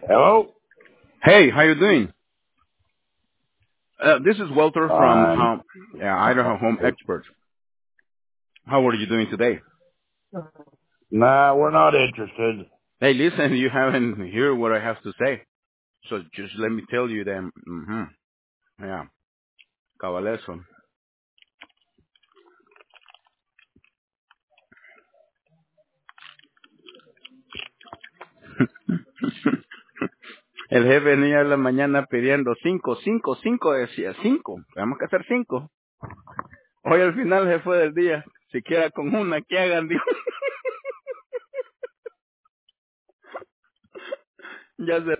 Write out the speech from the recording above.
Hello? Hey, how you doing? This is Walter from Fine. Idaho Home Experts. How are you doing today? Nah, we're not interested. Hey, listen, you haven't heard what I have to say, so just let me tell you then. Yeah, cabalezo. El jefe venía en la mañana pidiendo cinco, decía cinco. Tenemos que hacer cinco. Hoy al final se fue del día. Siquiera con una que hagan, dijo. Ya se